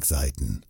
Gedenkseiten.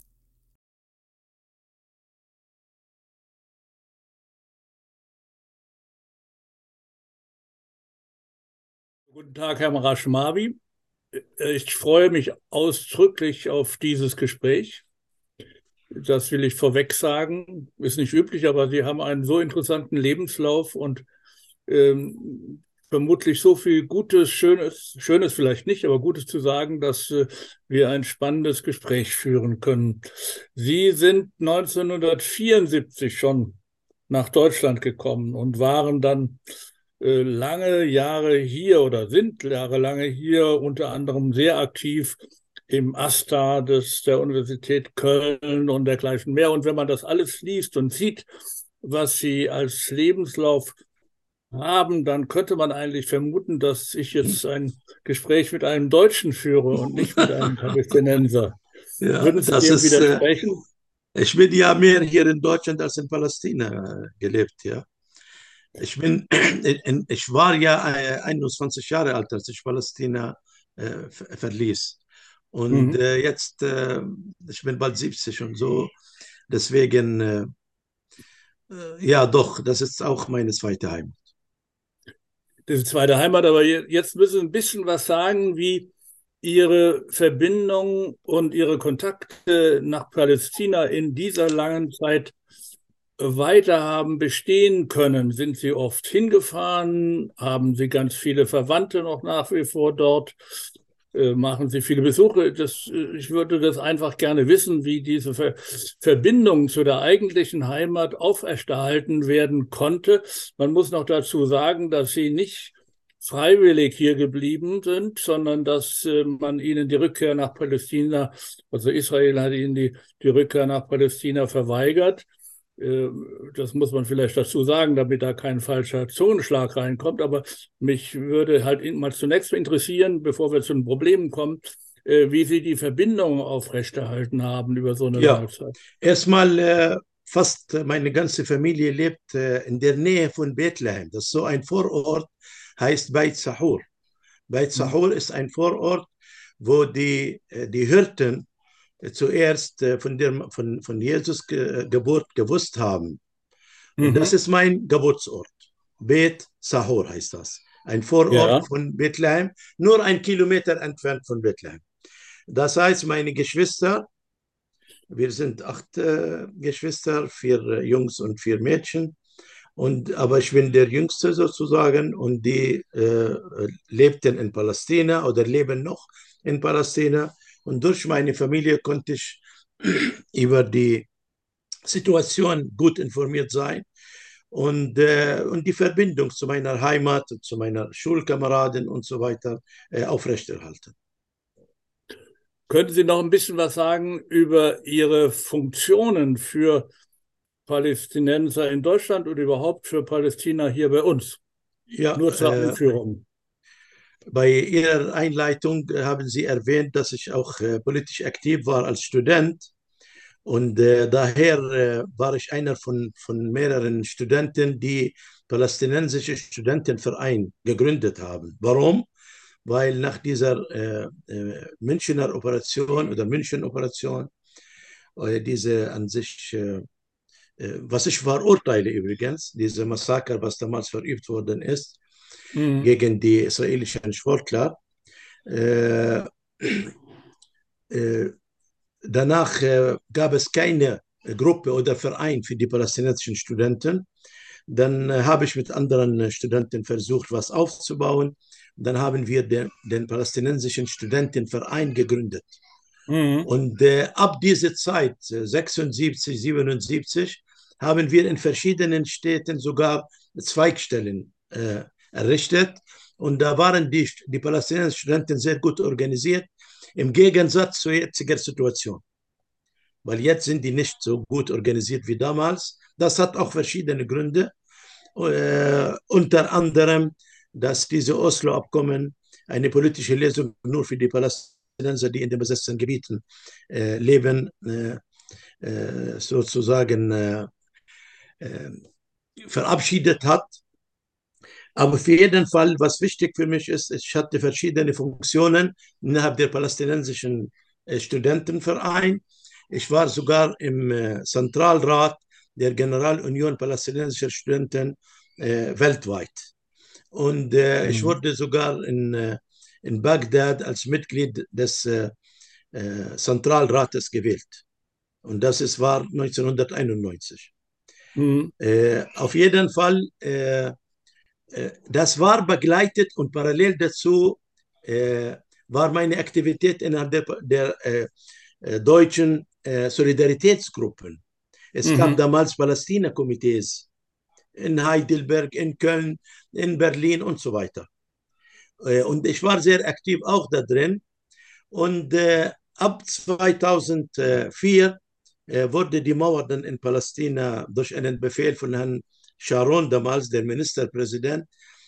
Guten Tag, Herr Marashmawi. Ich freue mich ausdrücklich auf dieses Gespräch. Das will ich vorweg sagen. Ist nicht üblich, aber Sie haben einen so interessanten Lebenslauf und vermutlich so viel Gutes, Schönes vielleicht nicht, aber Gutes zu sagen, dass wir ein spannendes Gespräch führen können. Sie sind 1974 schon nach Deutschland gekommen und waren dann lange Jahre hier oder sind jahrelange hier, unter anderem sehr aktiv im AStA der Universität Köln und dergleichen mehr. Und wenn man das alles liest und sieht, was Sie als Lebenslauf haben, dann könnte man eigentlich vermuten, dass ich jetzt ein Gespräch mit einem Deutschen führe und nicht mit einem Palästinenser. Ja, Würden Sie dem widersprechen? ich bin ja mehr hier in Deutschland als in Palästina gelebt, ja. Ich war ja 21 Jahre alt, als ich Palästina verließ. Und Mhm. jetzt, ich bin bald 70 und so. Deswegen, ja, doch, das ist auch meine zweite Heimat. Das ist zweite Heimat, aber jetzt müssen Sie ein bisschen was sagen, wie Ihre Verbindung und Ihre Kontakte nach Palästina in dieser langen Zeit weiter haben bestehen können. Sind Sie oft hingefahren? Haben Sie ganz viele Verwandte noch nach wie vor dort? Machen Sie viele Besuche? Ich würde das einfach gerne wissen, wie diese Verbindung zu der eigentlichen Heimat auferhalten werden konnte. Man muss noch dazu sagen, dass Sie nicht freiwillig hier geblieben sind, sondern dass man ihnen die Rückkehr nach Palästina, also Israel hat ihnen die Rückkehr nach Palästina verweigert. Äh, Das muss man vielleicht dazu sagen, damit da kein falscher Zungenschlag reinkommt. Aber mich würde halt mal zunächst interessieren, bevor wir zu den Problemen kommen, wie Sie die Verbindung aufrechterhalten haben über so eine Ja, lange Zeit. erstmal, fast meine ganze Familie lebt in der Nähe von Bethlehem. Das ist so ein Vorort, heißt Beit Sahur. Beit Hm. Sahur ist ein Vorort, wo die Hirten zuerst von Jesus Geburt gewusst haben. Und das Mhm. ist mein Geburtsort. Bet Sahur heißt das. Ein Vorort Ja, von Bethlehem, nur 1 Kilometer entfernt von Bethlehem. Das heißt, meine Geschwister, wir sind 8 Geschwister, 4 Jungs und 4 Mädchen. Aber ich bin der Jüngste sozusagen und die lebten in Palästina oder leben noch in Palästina. Und durch meine Familie konnte ich über die Situation gut informiert sein und die Verbindung zu meiner Heimat, zu meiner Schulkameraden und so weiter aufrechterhalten. könnten Sie noch ein bisschen was sagen über Ihre Funktionen für Palästinenser in Deutschland und überhaupt für Palästina hier bei uns? Ja, Nur zur Einführung. bei Ihrer Einleitung haben Sie erwähnt, dass ich auch politisch aktiv war als Student. Und daher war ich einer von mehreren Studenten, die palästinensische Studentenverein gegründet haben. Warum? Weil nach dieser Münchner Operation oder München-Operation, diese an sich, was ich verurteile übrigens, diese Massaker, was damals verübt worden ist, Mhm. gegen die israelischen Sportler, äh, äh, danach gab es keine Gruppe oder Verein für die palästinensischen Studenten. Dann habe ich mit anderen Studenten versucht, was aufzubauen. Dann haben wir den palästinensischen Studentenverein gegründet. Mhm. Und ab dieser Zeit, 76, 77, haben wir in verschiedenen Städten sogar Zweigstellen errichtet. Und da waren die palästinensischen Studenten sehr gut organisiert, im Gegensatz zur jetzigen Situation. Weil jetzt sind die nicht so gut organisiert wie damals. Das hat auch verschiedene Gründe. Unter anderem, dass diese Oslo-Abkommen eine politische Lösung nur für die Palästinenser, die in den besetzten Gebieten leben, sozusagen äh, verabschiedet hat. Aber für jeden Fall, was wichtig für mich ist, ich hatte verschiedene Funktionen innerhalb der palästinensischen Studentenverein. Ich war sogar im Zentralrat der Generalunion palästinensischer Studenten weltweit. Und ich wurde sogar in Bagdad als Mitglied des Zentralrates gewählt. Und war 1991. Auf jeden Fall, das war begleitet und parallel dazu war meine Aktivität innerhalb der deutschen Solidaritätsgruppen. Es gab damals Palästina-Komitees in Heidelberg, in Köln, in Berlin und so weiter. Und ich war sehr aktiv auch da drin. Und ab 2004 wurde die Mauer dann in Palästina durch einen Befehl von Herrn Sharon, damals der Ministerpräsident,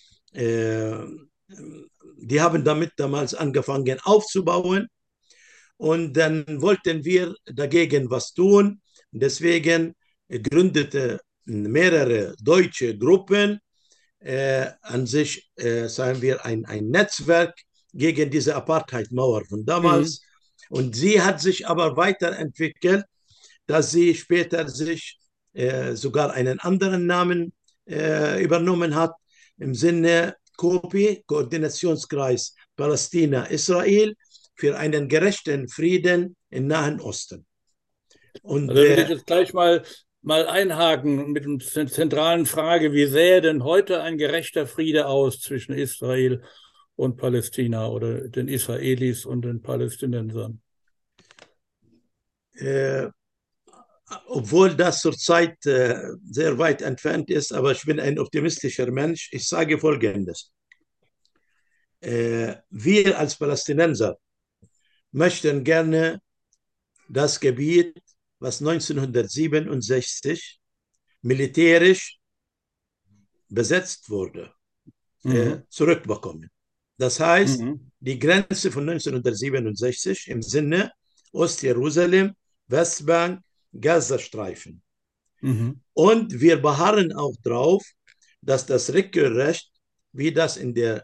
die haben damit damals angefangen aufzubauen. Und dann wollten wir dagegen was tun. Deswegen gründete mehrere deutsche Gruppen an sich, sagen wir, ein Netzwerk gegen diese Apartheid-Mauer von damals. Und sie hat sich aber weiterentwickelt, dass sie später sich sogar einen anderen Namen übernommen hat, im Sinne COPI, Koordinationskreis Palästina-Israel, für einen gerechten Frieden im Nahen Osten. Und da will ich jetzt gleich mal einhaken mit der zentralen Frage, wie sähe denn heute ein gerechter Friede aus zwischen Israel und Palästina oder den Israelis und den Palästinensern? Obwohl das zurzeit sehr weit entfernt ist, aber ich bin ein optimistischer Mensch. Ich sage Folgendes. Wir als Palästinenser möchten gerne das Gebiet, was 1967 militärisch besetzt wurde, zurückbekommen. Das heißt, die Grenze von 1967 im Sinne Ostjerusalem, Westbank, Gazastreifen. Und wir beharren auch darauf, dass das Rückkehrrecht, wie das in der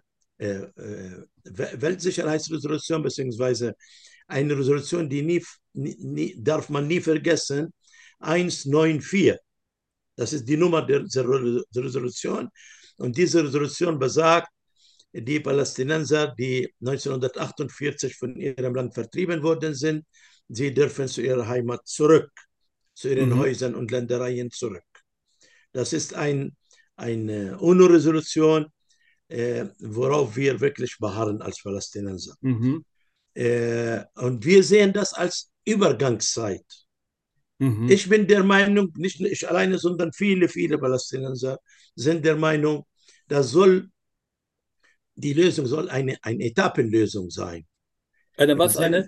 Weltsicherheitsresolution beziehungsweise eine Resolution, die darf man nie vergessen, 194. Das ist die Nummer der Resolution. Und diese Resolution besagt, die Palästinenser, die 1948 von ihrem Land vertrieben worden sind, sie dürfen zu ihrer Heimat zurück, zu ihren Häusern und Ländereien zurück. Das ist eine UNO-Resolution, worauf wir wirklich beharren als Palästinenser. Und wir sehen das als Übergangszeit. Ich bin der Meinung, nicht ich alleine, sondern viele, viele Palästinenser sind der Meinung, die Lösung soll eine Etappenlösung sein. Eine was? Eine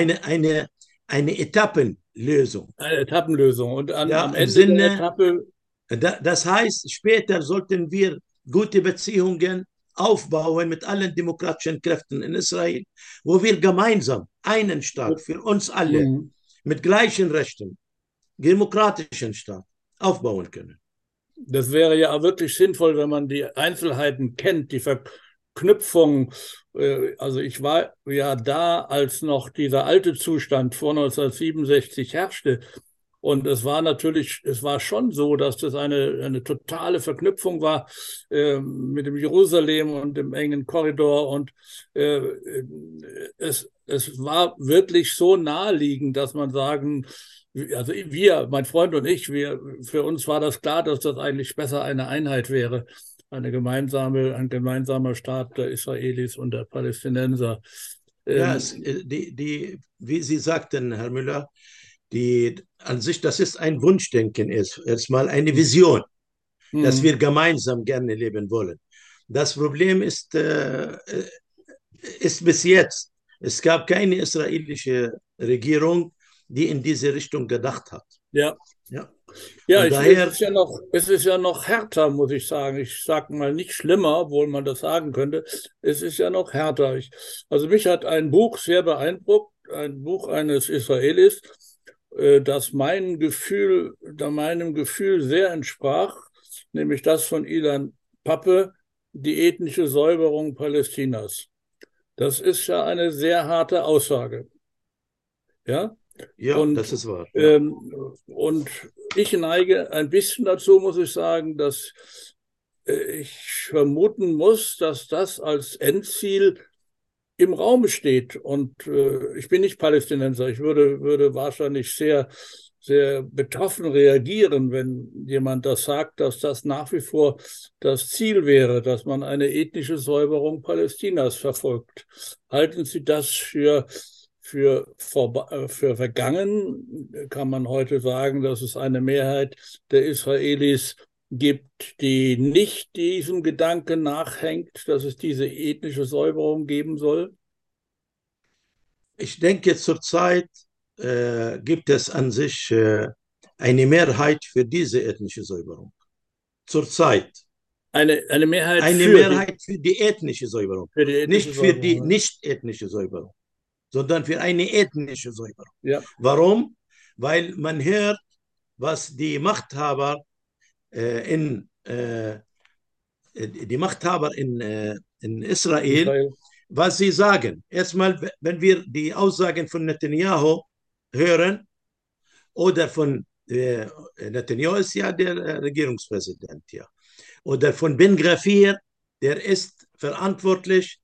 Etappenlösung. Eine Etappenlösung. Und am Ende Sinne, der Etappe. Das heißt, später sollten wir gute Beziehungen aufbauen mit allen demokratischen Kräften in Israel, wo wir gemeinsam einen Staat für uns alle mit gleichen Rechten, demokratischen Staat aufbauen können. Das wäre ja wirklich sinnvoll, wenn man die Einzelheiten kennt, die Verknüpfung. Also ich war ja da, als noch dieser alte Zustand vor 1967 herrschte. Und es war schon so, dass das eine totale Verknüpfung war mit dem Jerusalem und dem engen Korridor. Und es war wirklich so naheliegend, dass man sagen, also wir, mein Freund und ich, für uns war das klar, dass das eigentlich besser eine Einheit wäre, ein gemeinsamer Staat der Israelis und der Palästinenser. Ja, wie Sie sagten, Herr Müller, an sich, das ist ein Wunschdenken, erstmal eine Vision, dass wir gemeinsam gerne leben wollen. Das Problem ist bis jetzt, es gab keine israelische Regierung, die in diese Richtung gedacht hat. Ja. Es ist ja noch härter, muss ich sagen. Ich sage mal nicht schlimmer, obwohl man das sagen könnte. Es ist ja noch härter. Also mich hat ein Buch sehr beeindruckt, ein Buch eines Israelis, das meinem Gefühl sehr entsprach, nämlich das von Ilan Pappe, die ethnische Säuberung Palästinas. Das ist ja eine sehr harte Aussage. Ja? Ja, das Und, ist wahr. Ja. ähm, und ich neige ein bisschen dazu, muss ich sagen, dass ich vermuten muss, dass das als Endziel im Raum steht. Und ich bin nicht Palästinenser. Ich würde wahrscheinlich sehr betroffen reagieren, wenn jemand das sagt, dass das nach wie vor das Ziel wäre, dass man eine ethnische Säuberung Palästinas verfolgt. Halten Sie das für vergangen? Kann man heute sagen, dass es eine Mehrheit der Israelis gibt, die nicht diesem Gedanken nachhängt, dass es diese ethnische Säuberung geben soll? Ich denke, zurzeit gibt es an sich eine Mehrheit für diese ethnische Säuberung. Zurzeit. Eine Mehrheit Eine Mehrheit für die ethnische Säuberung. für die ethnische Nicht für die Säuberung. nicht-ethnische Säuberung, sondern für eine ethnische Säuberung. Ja. Warum? Weil man hört, was die Machthaber in Israel, Israel. was sie sagen. Erstmal, wenn wir die Aussagen von Netanyahu hören oder von Netanyahu ist ja der Regierungspräsident, ja, oder von Ben Gvir, der ist verantwortlich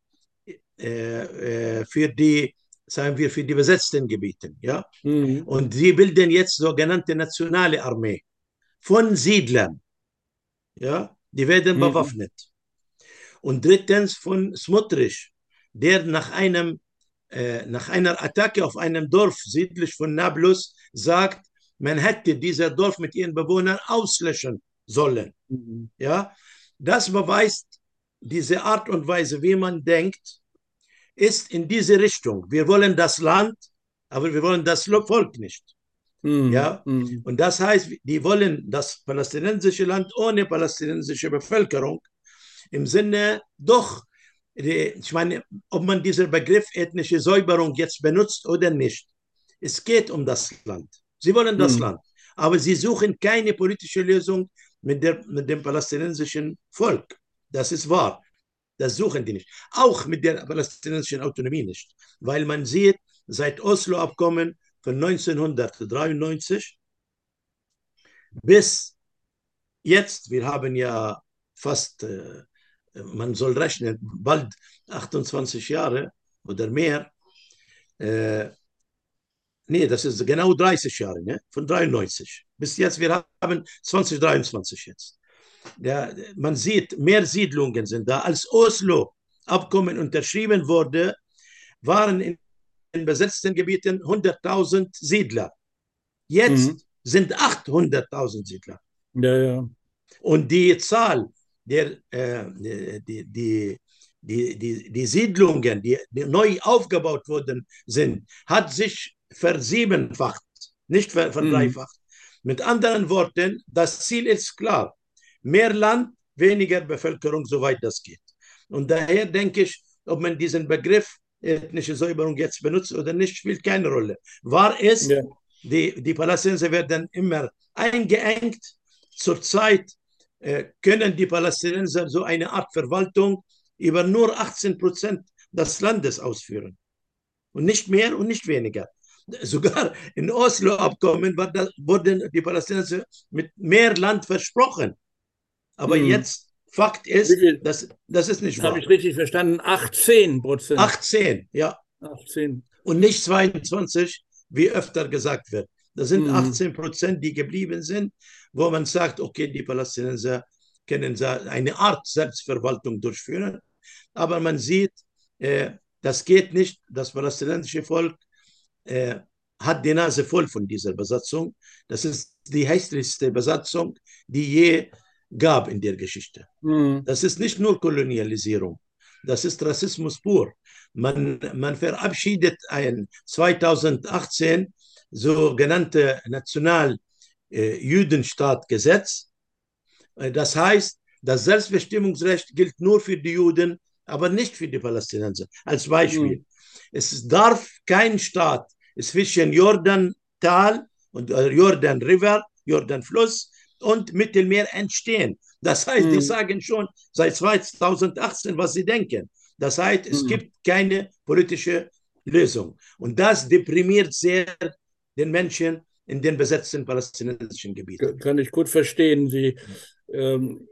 für die, sagen wir, für die besetzten Gebiete, ja. Mhm. Und sie bilden jetzt sogenannte nationale Armee von Siedlern, ja, die werden Mhm. bewaffnet. Und drittens von Smotrich, der nach einer Attacke auf einem Dorf südlich von Nablus sagt, man hätte dieses Dorf mit ihren Bewohnern auslöschen sollen. Mhm. Ja, das beweist diese Art und Weise, wie man denkt, ist in diese Richtung. Wir wollen das Land, aber wir wollen das Volk nicht. Mhm. Ja, Mhm. und das heißt, die wollen das palästinensische Land ohne palästinensische Bevölkerung im Sinne doch, ich meine, ob man diesen Begriff ethnische Säuberung jetzt benutzt oder nicht, es geht um das Land. Sie wollen das Mhm. Land, aber sie suchen keine politische Lösung mit dem palästinensischen Volk. Das ist wahr. Das suchen die nicht. Auch mit der palästinensischen Autonomie nicht. Weil man sieht, seit Oslo-Abkommen von 1993 bis jetzt, wir haben ja fast, man soll rechnen, bald 28 Jahre oder mehr. Äh, Nee, das ist genau 30 Jahre, ne? Von 93 bis jetzt. Wir haben 2023 jetzt. Ja, man sieht, mehr Siedlungen sind da. Als Oslo-Abkommen unterschrieben wurde, waren in besetzten Gebieten 100.000 Siedler. Mhm. Jetzt sind 800.000 Siedler. Ja, ja. Und die Zahl der die Siedlungen, die neu aufgebaut worden sind, hat sich versiebenfacht, nicht Mhm. verdreifacht. Mit anderen Worten, das Ziel ist klar. Mehr Land, weniger Bevölkerung, soweit das geht. Und daher denke ich, ob man diesen Begriff ethnische Säuberung jetzt benutzt oder nicht, spielt keine Rolle. Wahr ist, Ja. die Palästinenser werden immer eingeengt. Zurzeit können die Palästinenser so eine Art Verwaltung über nur 18% des Landes ausführen. Und nicht mehr und nicht weniger. Sogar in Oslo-Abkommen wurden die Palästinenser mit mehr Land versprochen. Aber Mhm. jetzt, Fakt Wie ist, viel das ist nicht habe ich wahr. richtig verstanden? 18%. 18, ja. 18. Und nicht 22, wie öfter gesagt wird. Das sind Mhm. 18%, die geblieben sind, wo man sagt, okay, die Palästinenser können eine Art Selbstverwaltung durchführen. Aber man sieht, äh, das geht nicht. Das palästinensische Volk äh, hat die Nase voll von dieser Besatzung. Das ist die hässlichste Besatzung, die je gab in der Geschichte. Mhm. Das ist nicht nur Kolonialisierung, das ist Rassismus pur. Man verabschiedet ein 2018 sogenannte National-Jüdenstaat-Gesetz. Das heißt, das Selbstbestimmungsrecht gilt nur für die Juden, aber nicht für die Palästinenser. Als Beispiel, Mhm. es darf kein Staat zwischen Jordantal und Jordan River, Jordan Fluss und Mittelmeer entstehen. Das heißt, die Mhm. sagen schon seit 2018, was sie denken. Das heißt, es Mhm. gibt keine politische Lösung. Und das deprimiert sehr den Menschen in den besetzten palästinensischen Gebieten. Kann ich gut verstehen. Ähm,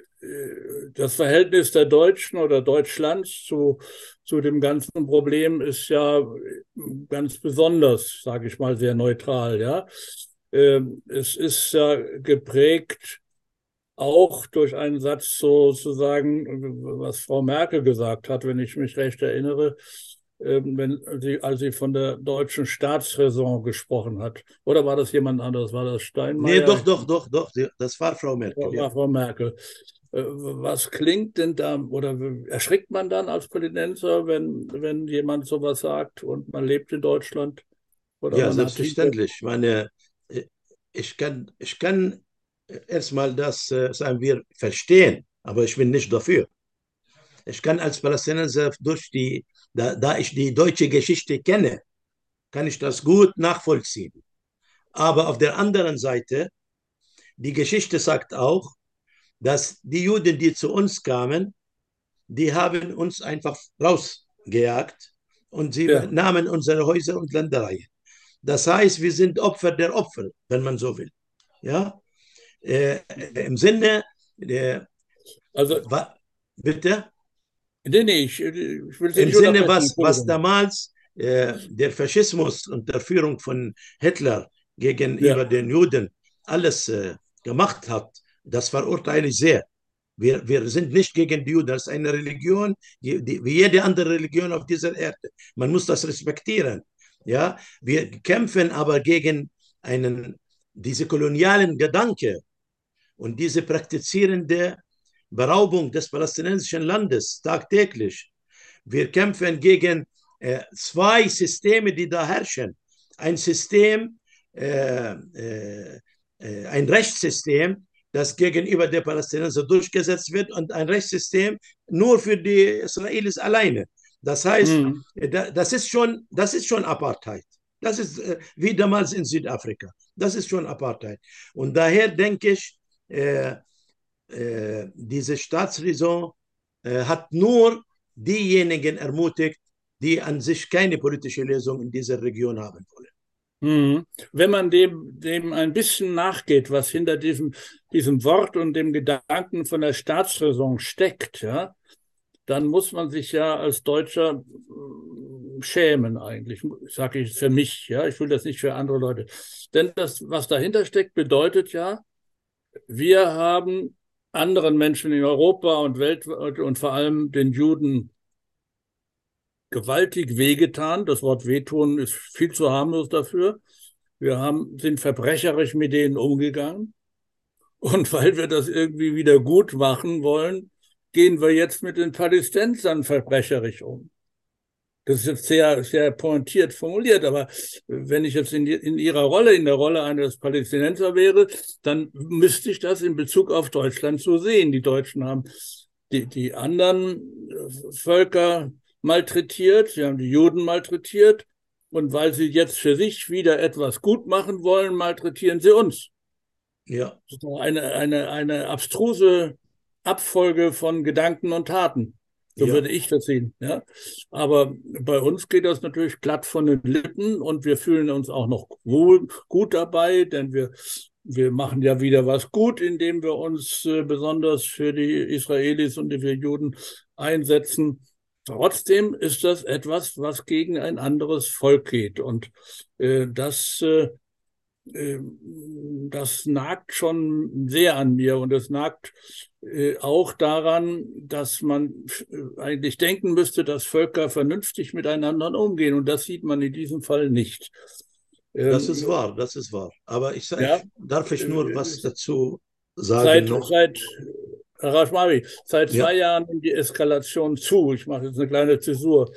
das Verhältnis der Deutschen oder Deutschlands zu dem ganzen Problem ist ja ganz besonders, sage ich mal, sehr neutral. Ja, es ist ja geprägt auch durch einen Satz sozusagen, was Frau Merkel gesagt hat, wenn ich mich recht erinnere, als sie von der deutschen Staatsräson gesprochen hat. Oder war das jemand anderes? War das Nee, Steinmeier? doch, das war Frau Merkel, ja. War Frau Merkel. Was klingt denn da, oder erschrickt man dann als Palästinenser, wenn jemand sowas sagt und man lebt in Deutschland? Oder Ja, man hat hinter. selbstverständlich. Ich meine, ich kann erstmal das, sagen wir, verstehen, aber ich bin nicht dafür. Ich kann als Palästinenser da ich die deutsche Geschichte kenne, kann ich das gut nachvollziehen. Aber auf der anderen Seite, die Geschichte sagt auch, dass die Juden, die zu uns kamen, die haben uns einfach rausgejagt und sie Ja, nahmen unsere Häuser und Ländereien. Das heißt, wir sind Opfer der Opfer, wenn man so will. Ja? Im Sinne, also, bitte? nee, ich will Sie Im nicht Sinne, unterbrechen, was Entschuldigung. damals der Faschismus unter Führung von Hitler Ja, gegenüber den Juden alles gemacht hat, das verurteile ich sehr. Wir sind nicht gegen die Juden, das ist eine Religion, wie jede andere Religion auf dieser Erde. Man muss das respektieren. Ja? Wir kämpfen aber gegen diese kolonialen Gedanke und diese praktizierende Beraubung des palästinensischen Landes tagtäglich. Wir kämpfen gegen zwei Systeme, die da herrschen. Ein System, ein Rechtssystem, das gegenüber der Palästinenser durchgesetzt wird und ein Rechtssystem nur für die Israelis alleine. Das heißt, hm. das ist schon Apartheid. Das ist wie damals in Südafrika. Das ist schon Apartheid. Und daher denke ich, diese Staatsräson hat nur diejenigen ermutigt, die an sich keine politische Lösung in dieser Region haben wollen. Mhm. Wenn man dem ein bisschen nachgeht, was hinter diesem Wort und dem Gedanken von der Staatsräson steckt, ja, dann muss man sich ja als Deutscher schämen eigentlich, sage ich für mich, ja, ich will das nicht für andere Leute. Denn das, was dahinter steckt, bedeutet ja, wir haben anderen Menschen in Europa und weltweit und vor allem den Juden gewaltig wehgetan. Das Wort wehtun ist viel zu harmlos dafür. Sind verbrecherisch mit denen umgegangen. Und weil wir das irgendwie wieder gut machen wollen, gehen wir jetzt mit den Palästinensern verbrecherisch um. Das ist jetzt sehr pointiert formuliert, aber wenn ich jetzt in Ihrer Rolle, in der Rolle eines Palästinenser wäre, dann müsste ich das in Bezug auf Deutschland so sehen. Die Deutschen haben die anderen Völker malträtiert, sie haben die Juden malträtiert und weil sie jetzt für sich wieder etwas gut machen wollen, malträtieren sie uns. Ja, Das ist doch eine abstruse Abfolge von Gedanken und Taten. So ja, würde ich das sehen. Ja? Aber bei uns geht das natürlich glatt von den Lippen und wir fühlen uns auch noch gut dabei, denn wir machen ja wieder was gut, indem wir uns besonders für die Israelis und für Juden einsetzen. Trotzdem ist das etwas, was gegen ein anderes Volk geht. Und das nagt schon sehr an mir und es nagt auch daran, dass man eigentlich denken müsste, dass Völker vernünftig miteinander umgehen und das sieht man in diesem Fall nicht. das ist Ähm, wahr, das ist wahr. Aber ja, darf ich nur was äh, dazu sagen seit, noch? seit Rashmari, seit Ja, 2 Jahren nimmt die Eskalation zu. Ich mache jetzt eine kleine Zäsur.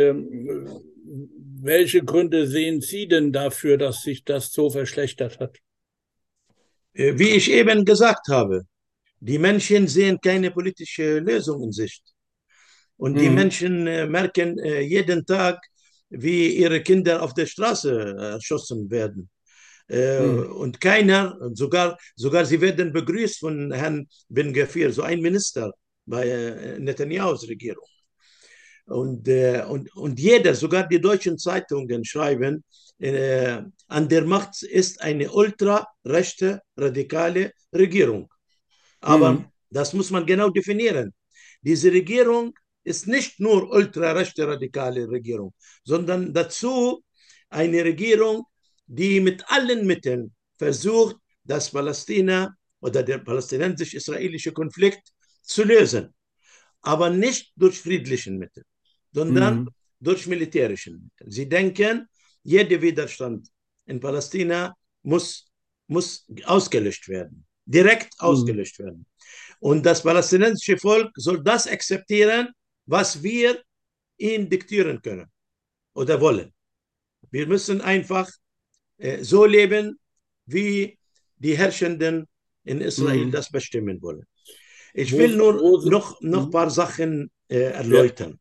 Welche Gründe sehen Sie denn dafür, dass sich das so verschlechtert hat? wie ich eben gesagt habe, die Menschen sehen keine politische Lösung in Sicht. Und die Mhm. Menschen merken jeden Tag, wie ihre Kinder auf der Straße erschossen werden. Mhm. Und keiner, sogar sie werden begrüßt von Herrn Ben Gvir, so ein Minister bei Netanyahus Regierung. Und jeder, sogar die deutschen Zeitungen schreiben, an der Macht ist eine ultrarechte, radikale Regierung. Aber das muss man genau definieren. Diese Regierung ist nicht nur ultrarechte, radikale Regierung, sondern dazu eine Regierung, die mit allen Mitteln versucht, das Palästina oder der palästinensisch-israelische Konflikt zu lösen. Aber nicht durch friedliche Mittel, sondern durch militärische Mittel. Sie denken, jeder Widerstand in Palästina muss ausgelöscht werden, direkt ausgelöscht werden. Und das palästinensische Volk soll das akzeptieren, was wir ihm diktieren können oder wollen. Wir müssen einfach so leben, wie die Herrschenden in Israel das bestimmen wollen. Ich will nur noch ein paar Sachen erläutern.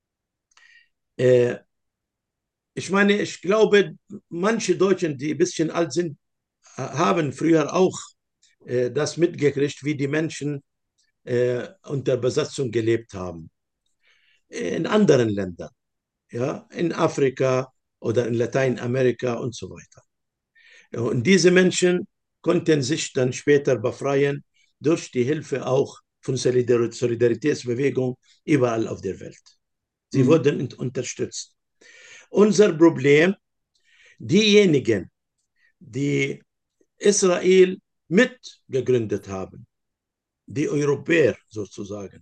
Ich meine, ich glaube, manche Deutschen, die ein bisschen alt sind, haben früher auch das mitgekriegt, wie die Menschen unter Besatzung gelebt haben. In anderen Ländern, ja, in Afrika oder in Lateinamerika und so weiter. Und diese Menschen konnten sich dann später befreien durch die Hilfe auch von Solidaritätsbewegung überall auf der Welt. Sie wurden unterstützt. Unser Problem, diejenigen, die Israel mitgegründet haben, die Europäer sozusagen,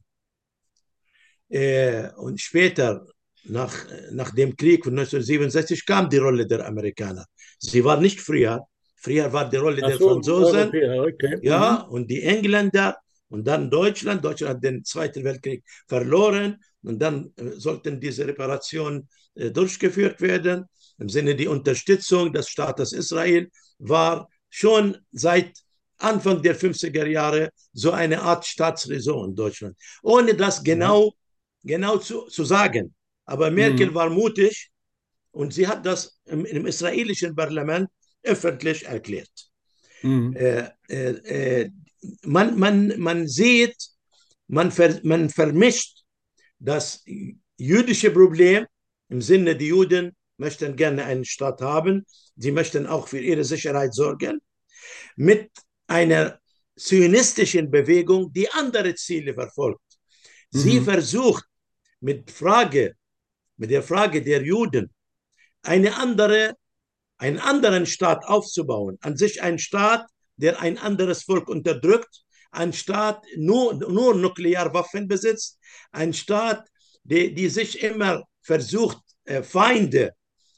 und später, nach dem Krieg von 1967, kam die Rolle der Amerikaner. Sie war nicht früher. Früher war die Rolle der Franzosen, ja, und die Engländer und dann Deutschland. Deutschland hat den Zweiten Weltkrieg verloren und dann sollten diese Reparationen durchgeführt werden. Im Sinne die Unterstützung des Staates Israel war schon seit Anfang der 50er Jahre so eine Art Staatsräson in Deutschland. Ohne das genau zu sagen. Aber Merkel war mutig und sie hat das im israelischen Parlament öffentlich erklärt. Man sieht, man vermischt das jüdische Problem im Sinne, die Juden möchten gerne einen Staat haben, sie möchten auch für ihre Sicherheit sorgen, mit einer zionistischen Bewegung, die andere Ziele verfolgt. Sie versucht mit der Frage der Juden einen anderen Staat aufzubauen. An sich ein Staat, der ein anderes Volk unterdrückt, ein Staat nur Nuklearwaffen besitzt, ein Staat, die sich immer versucht, Feinde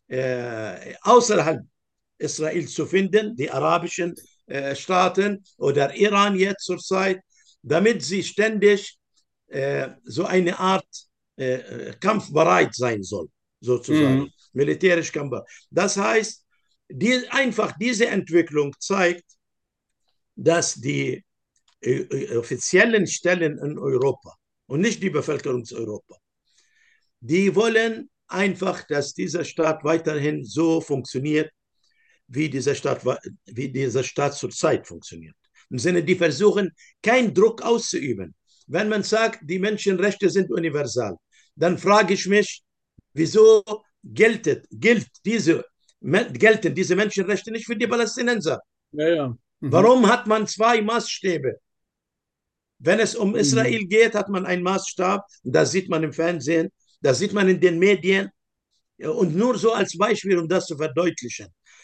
außerhalb Israel zu finden, die arabischen Staaten oder Iran jetzt zurzeit, damit sie ständig so eine Art kampfbereit sein soll, sozusagen, militärisch kampfbereit. Das heißt, diese Entwicklung zeigt, dass die offiziellen Stellen in Europa und nicht die Bevölkerung Europa, die wollen einfach, dass dieser Staat weiterhin so funktioniert, wie dieser Staat zurzeit funktioniert. Im Sinne, die versuchen, keinen Druck auszuüben. Wenn man sagt, die Menschenrechte sind universal, dann frage ich mich, wieso gelten diese Menschenrechte nicht für die Palästinenser? Warum hat man zwei Maßstäbe? Wenn es um Israel geht, hat man einen Maßstab, das sieht man im Fernsehen, das sieht man in den Medien. Und nur so als Beispiel, um das zu verdeutlichen.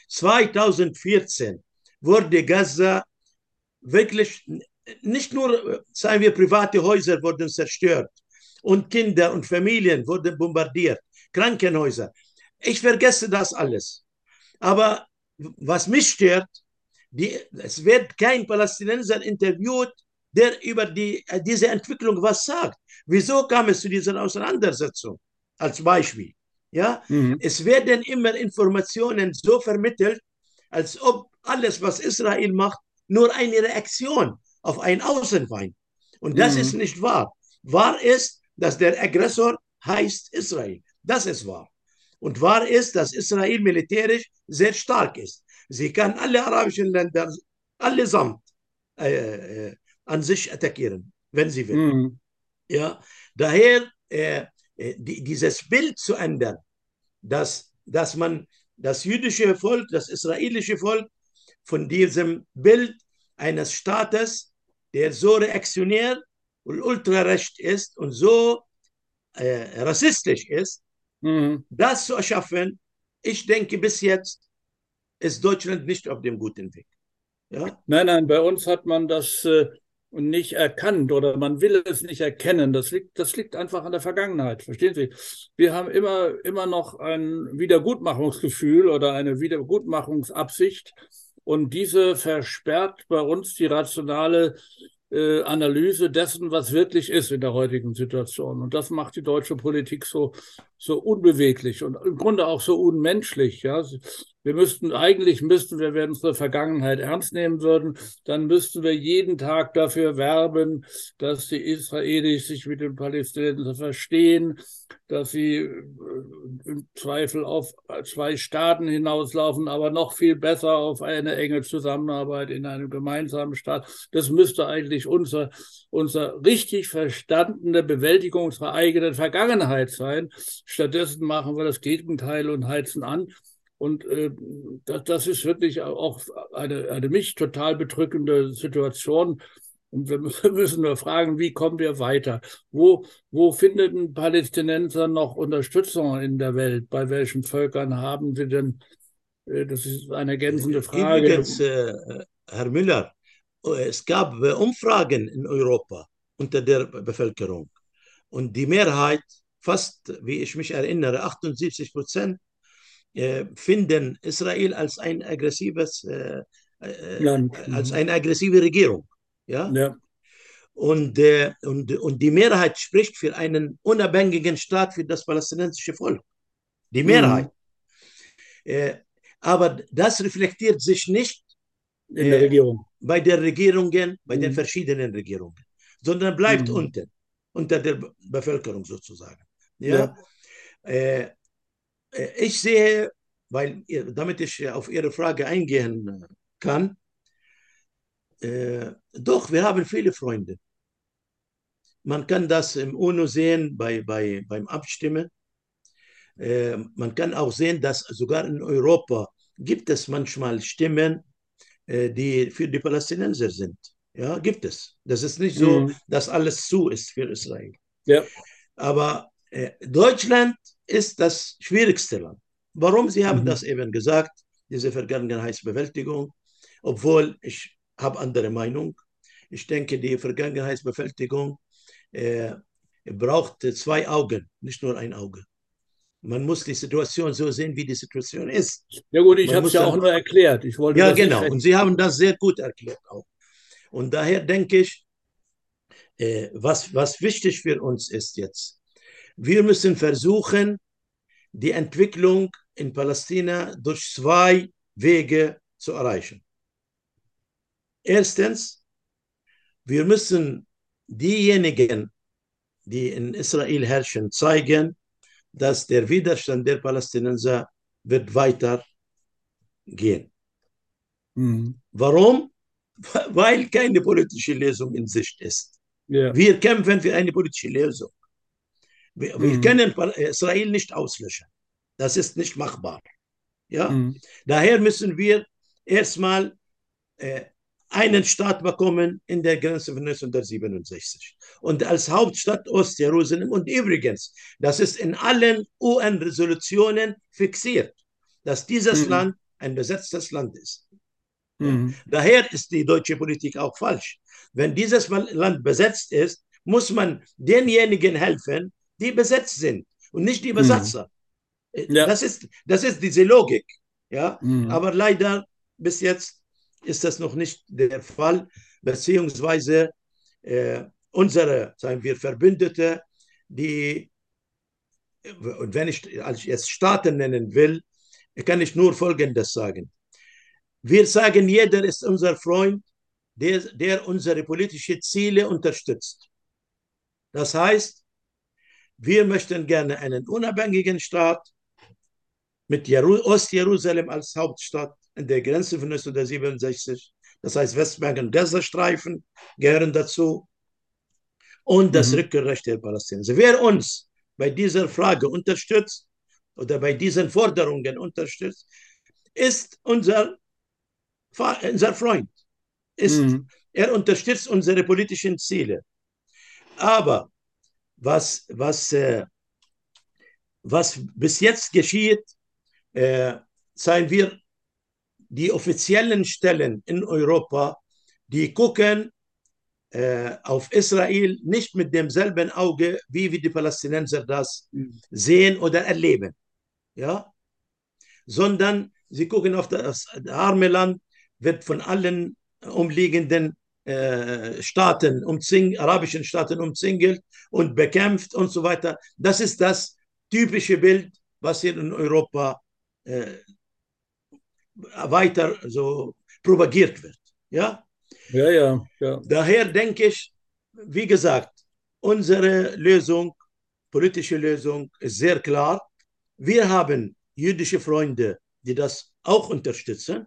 2014 wurde Gaza wirklich, nicht nur, sagen wir, private Häuser wurden zerstört und Kinder und Familien wurden bombardiert, Krankenhäuser. Ich vergesse das alles. Aber was mich stört, es wird kein Palästinenser interviewt, der über diese Entwicklung was sagt. Wieso kam es zu dieser Auseinandersetzung? Als Beispiel. Ja? Es werden immer Informationen so vermittelt, als ob alles, was Israel macht, nur eine Reaktion auf einen Außenfeind. Und das ist nicht wahr. Wahr ist, dass der Aggressor heißt Israel. Das ist wahr. Und wahr ist, dass Israel militärisch sehr stark ist. Sie kann alle arabischen Länder allesamt an sich attackieren, wenn sie will. Ja? Daher dieses Bild zu ändern, dass man das jüdische Volk, das israelische Volk von diesem Bild eines Staates, der so reaktionär und ultrarecht ist und so rassistisch ist, das zu erschaffen. Ich denke, bis jetzt ist Deutschland nicht auf dem guten Weg. Ja? Nein, bei uns hat man das nicht erkannt oder man will es nicht erkennen. Das liegt einfach an der Vergangenheit. Verstehen Sie? Wir haben immer noch ein Wiedergutmachungsgefühl oder eine Wiedergutmachungsabsicht. Und diese versperrt bei uns die rationale Analyse dessen, was wirklich ist in der heutigen Situation. Und das macht die deutsche Politik so unbeweglich und im Grunde auch so unmenschlich. Ja? Eigentlich müssten wir, wenn unsere Vergangenheit ernst nehmen würden, dann müssten wir jeden Tag dafür werben, dass die Israelis sich mit den Palästinensern verstehen, dass sie im Zweifel auf 2 Staaten hinauslaufen, aber noch viel besser auf eine enge Zusammenarbeit in einem gemeinsamen Staat. Das müsste eigentlich unser richtig verstandene Bewältigung unserer eigenen Vergangenheit sein. Stattdessen machen wir das Gegenteil und heizen an. Und das ist wirklich auch eine mich total bedrückende Situation. Und wir müssen nur fragen, wie kommen wir weiter? Wo finden Palästinenser noch Unterstützung in der Welt? Bei welchen Völkern haben sie denn? Das ist eine ergänzende Frage. Übrigens, Herr Müller, es gab Umfragen in Europa unter der Bevölkerung. Und die Mehrheit, fast, wie ich mich erinnere, 78%, finden Israel als ein aggressives, als eine aggressive Regierung. Ja? Ja. Und die Mehrheit spricht für einen unabhängigen Staat für das palästinensische Volk. Die Mehrheit. Aber das reflektiert sich nicht in der Regierung. Bei den Regierungen, bei den verschiedenen Regierungen, sondern bleibt unter der Bevölkerung sozusagen. Ja? Ich sehe, damit ich auf Ihre Frage eingehen kann, doch, wir haben viele Freunde. Man kann das im UNO sehen beim Abstimmen. Man kann auch sehen, dass sogar in Europa gibt es manchmal Stimmen, die für die Palästinenser sind. Ja, gibt es. Das ist nicht so, dass alles zu ist für Israel. Ja. Aber Deutschland ist das schwierigste Land. Warum? Sie haben das eben gesagt, diese Vergangenheitsbewältigung, obwohl ich habe andere Meinung. Ich denke, die Vergangenheitsbewältigung braucht 2 Augen, nicht nur ein Auge. Man muss die Situation so sehen, wie die Situation ist. Ja gut, ich habe es ja auch nur erklärt. Ich wollte ja, genau. Und Sie haben das sehr gut erklärt auch. Und daher denke ich, was wichtig für uns ist jetzt, wir müssen versuchen, die Entwicklung in Palästina durch 2 Wege zu erreichen. Erstens, wir müssen diejenigen, die in Israel herrschen, zeigen, dass der Widerstand der Palästinenser wird weitergehen. Warum? Weil keine politische Lösung in Sicht ist. Ja. Wir kämpfen für eine politische Lösung. Wir können Israel nicht auslöschen. Das ist nicht machbar. Ja? Daher müssen wir erstmal einen Staat bekommen in der Grenze von 1967 und als Hauptstadt Ostjerusalem. Und übrigens, das ist in allen UN-Resolutionen fixiert, dass dieses Land ein besetztes Land ist. Ja. Daher ist die deutsche Politik auch falsch. Wenn dieses Land besetzt ist, muss man denjenigen helfen, die besetzt sind und nicht die Besatzer. Ja. Das ist diese Logik. Ja? Aber leider bis jetzt ist das noch nicht der Fall, beziehungsweise unsere, sagen wir, Verbündete, die, und wenn ich als jetzt Staaten nennen will, kann ich nur Folgendes sagen. Wir sagen, jeder ist unser Freund, der unsere politischen Ziele unterstützt. Das heißt, wir möchten gerne einen unabhängigen Staat mit Ostjerusalem als Hauptstadt in der Grenze von 1967. Das heißt, Westbank und Gazastreifen gehören dazu. Und das Rückkehrrecht der Palästinenser. Wer uns bei dieser Frage unterstützt oder bei diesen Forderungen unterstützt, ist unser Freund. Mhm. Er unterstützt unsere politischen Ziele. Aber was bis jetzt geschieht, seien wir die offiziellen Stellen in Europa, die gucken auf Israel nicht mit demselben Auge, wie die Palästinenser das sehen oder erleben, ja? Sondern sie gucken auf das arme Land, wird von allen umliegenden arabischen Staaten umzingelt und bekämpft und so weiter. Das ist das typische Bild, was hier in Europa weiter so propagiert wird. Ja? Ja, ja, ja. Daher denke ich, wie gesagt, unsere Lösung, politische Lösung ist sehr klar. Wir haben jüdische Freunde, die das auch unterstützen.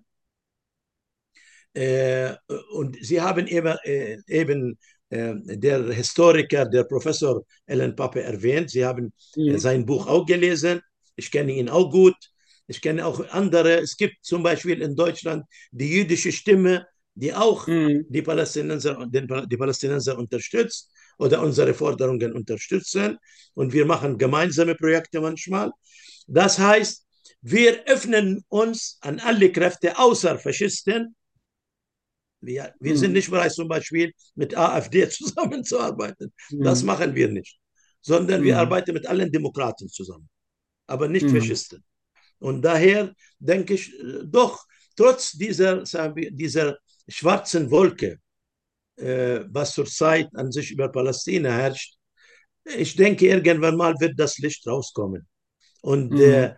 Und Sie haben eben der Historiker, der Professor Ellen Pape erwähnt. Sie haben Mhm. sein Buch auch gelesen. Ich kenne ihn auch gut. Ich kenne auch andere. Es gibt zum Beispiel in Deutschland die jüdische Stimme, die auch Mhm. die Palästinenser unterstützt oder unsere Forderungen unterstützen. Und wir machen gemeinsame Projekte manchmal. Das heißt, wir öffnen uns an alle Kräfte außer Faschisten. Wir sind Mhm. nicht bereit, zum Beispiel mit AfD zusammenzuarbeiten. Das Mhm. machen wir nicht. Sondern wir Mhm. arbeiten mit allen Demokraten zusammen, aber nicht Mhm. Faschisten. Und daher denke ich, doch, trotz sagen wir, dieser schwarzen Wolke, was zurzeit an sich über Palästina herrscht, ich denke, irgendwann mal wird das Licht rauskommen. Und Mhm.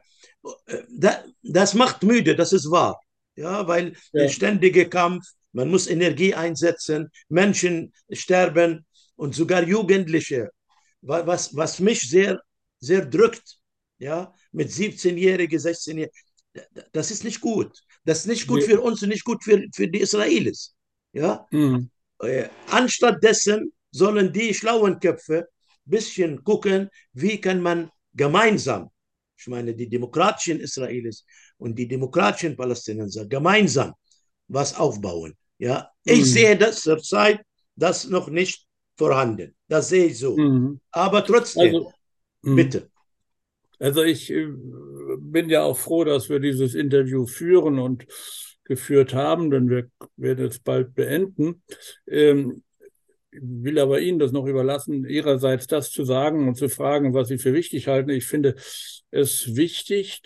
das macht müde, das ist wahr. Ja, weil der Ja. ständige Kampf, man muss Energie einsetzen, Menschen sterben und sogar Jugendliche, was mich sehr, sehr drückt, ja, mit 17-Jährigen, 16-Jährigen, das ist nicht gut. Das ist nicht gut Wir, für uns und nicht gut für die Israelis. Ja? mhm. Anstatt dessen sollen die schlauen Köpfe ein bisschen gucken, wie kann man gemeinsam, ich meine die demokratischen Israelis und die demokratischen Palästinenser, gemeinsam was aufbauen. Ja? Ich Mhm. sehe das zurzeit das noch nicht vorhanden. Das sehe ich so. Mhm. Aber trotzdem, Also, mhm. bitte. Also ich bin ja auch froh, dass wir dieses Interview führen und geführt haben, denn wir werden es bald beenden. Ähm, will aber Ihnen das noch überlassen, Ihrerseits das zu sagen und zu fragen, was Sie für wichtig halten. Ich finde es wichtig,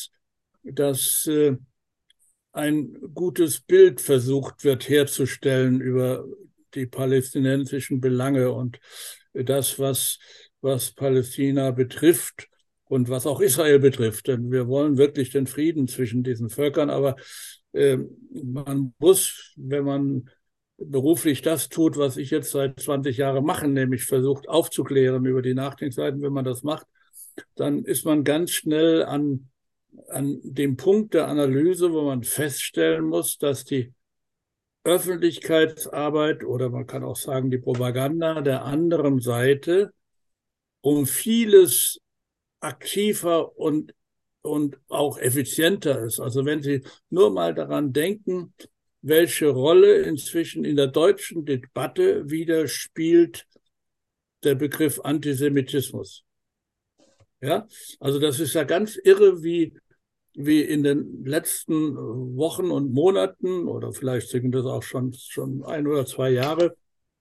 dass ein gutes Bild versucht wird herzustellen über die palästinensischen Belange und das, was Palästina betrifft und was auch Israel betrifft. Denn wir wollen wirklich den Frieden zwischen diesen Völkern, aber man muss, wenn man beruflich das tut, was ich jetzt seit 20 Jahren mache, nämlich versucht aufzuklären über die Nachdenkseiten, wenn man das macht, dann ist man ganz schnell an dem Punkt der Analyse, wo man feststellen muss, dass die Öffentlichkeitsarbeit oder man kann auch sagen die Propaganda der anderen Seite um vieles aktiver und auch effizienter ist. Also wenn Sie nur mal daran denken, welche Rolle inzwischen in der deutschen Debatte wieder spielt der Begriff Antisemitismus. Ja, also das ist ja ganz irre, wie in den letzten Wochen und Monaten oder vielleicht sind das auch schon 1 oder 2 Jahre,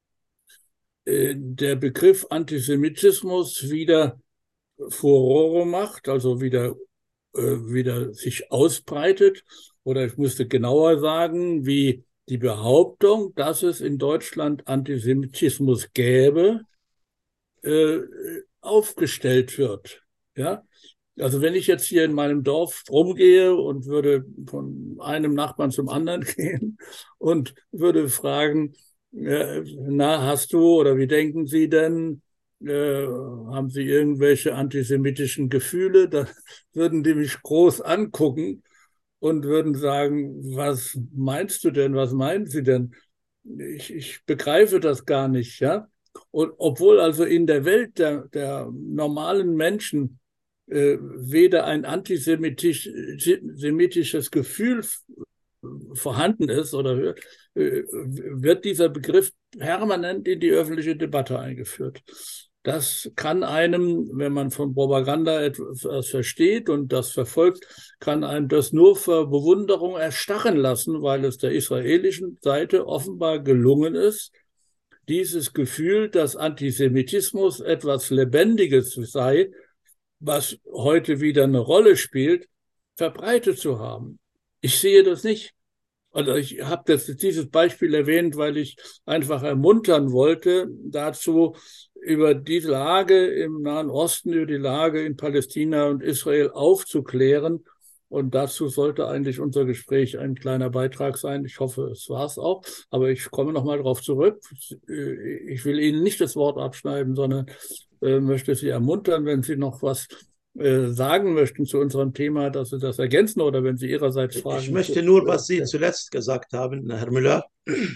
der Begriff Antisemitismus wieder Furore macht, also wieder sich ausbreitet. Oder ich müsste genauer sagen, wie die Behauptung, dass es in Deutschland Antisemitismus gäbe, äh, aufgestellt wird. Ja, also wenn ich jetzt hier in meinem Dorf rumgehe und würde von einem Nachbarn zum anderen gehen und würde fragen, na, hast du oder wie denken Sie denn, haben Sie irgendwelche antisemitischen Gefühle? Da würden die mich groß angucken und würden sagen, was meinst du denn, was meinen Sie denn? Ich begreife das gar nicht, ja. Und obwohl also in der Welt der normalen Menschen weder ein antisemitisches Gefühl vorhanden ist, oder wird dieser Begriff permanent in die öffentliche Debatte eingeführt. Das kann einem, wenn man von Propaganda etwas versteht und das verfolgt, kann einem das nur vor Bewunderung erstarren lassen, weil es der israelischen Seite offenbar gelungen ist, dieses Gefühl, dass Antisemitismus etwas Lebendiges sei, was heute wieder eine Rolle spielt, verbreitet zu haben. Ich sehe das nicht. Also ich habe dieses Beispiel erwähnt, weil ich einfach ermuntern wollte, dazu über die Lage im Nahen Osten, über die Lage in Palästina und Israel aufzuklären. Und dazu sollte eigentlich unser Gespräch ein kleiner Beitrag sein. Ich hoffe, es war es auch. Aber ich komme nochmal darauf zurück. Ich will Ihnen nicht das Wort abschneiden, sondern möchte Sie ermuntern, wenn Sie noch was sagen möchten zu unserem Thema, dass Sie das ergänzen, oder wenn Sie Ihrerseits Fragen. Ich möchte nur, was Sie zuletzt gesagt haben, Herr Müller.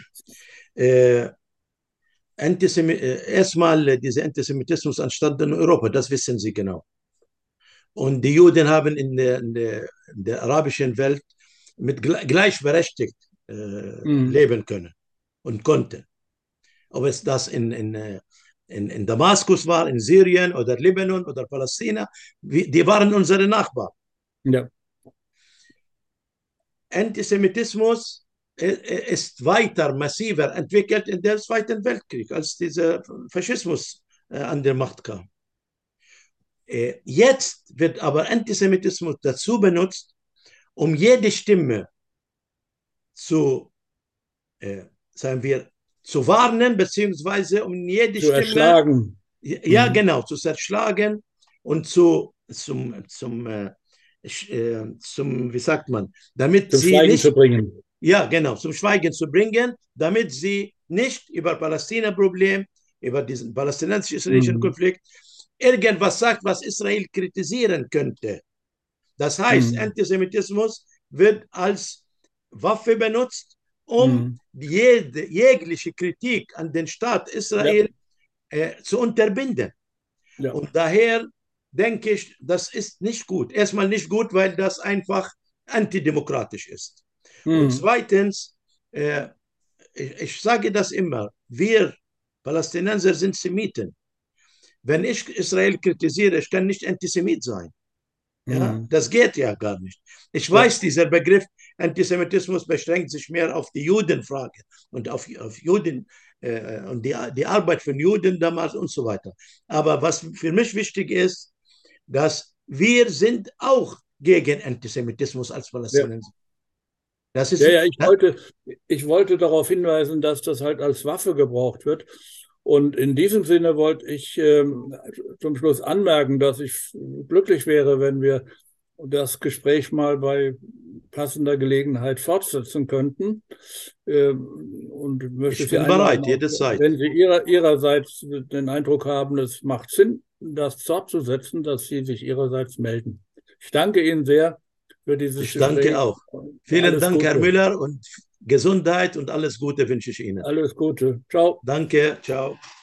Erstmal, dieser Antisemitismus entstand in Europa, das wissen Sie genau. Und die Juden haben in der arabischen Welt mit gleichberechtigt leben können und konnten. Ob es das in Damaskus war, in Syrien oder Libanon oder Palästina, die waren unsere Nachbarn. Ja. Antisemitismus ist weiter massiver entwickelt in der Zweiten Weltkrieg, als dieser Faschismus an der Macht kam. Jetzt wird aber Antisemitismus dazu benutzt, um jede Stimme sagen wir, zu warnen, beziehungsweise um jede Stimme erschlagen. Ja, genau, zu zerschlagen und zum, wie sagt man, damit zum sie Schweigen nicht, zu bringen. Ja, genau, zum Schweigen zu bringen, damit sie nicht über Palästina-Problem, über diesen palästinensisch-israelischen Konflikt irgendwas sagt, was Israel kritisieren könnte. Das heißt, Antisemitismus wird als Waffe benutzt, um jegliche Kritik an den Staat Israel zu unterbinden. Ja. Und daher denke ich, das ist nicht gut. Erstmal nicht gut, weil das einfach antidemokratisch ist. Und zweitens, ich sage das immer, wir Palästinenser sind Semiten. Wenn ich Israel kritisiere, ich kann nicht Antisemit sein. Ja, das geht ja gar nicht. Ich weiß, dieser Begriff Antisemitismus beschränkt sich mehr auf die Judenfrage und auf Juden und die Arbeit von Juden damals und so weiter. Aber was für mich wichtig ist, dass wir sind auch gegen Antisemitismus als Palästinenser. Das ist, ich wollte darauf hinweisen, dass das halt als Waffe gebraucht wird. Und in diesem Sinne wollte ich zum Schluss anmerken, dass ich glücklich wäre, wenn wir das Gespräch mal bei passender Gelegenheit fortsetzen könnten. Und möchte ich bin bereit, jederzeit. Wenn Sie Ihrerseits den Eindruck haben, es macht Sinn, das fortzusetzen, dass Sie sich Ihrerseits melden. Ich danke Ihnen sehr für dieses Gespräch. Ich danke auch. Vielen Dank, Herr Müller, und Gesundheit und alles Gute wünsche ich Ihnen. Alles Gute. Ciao. Danke. Ciao.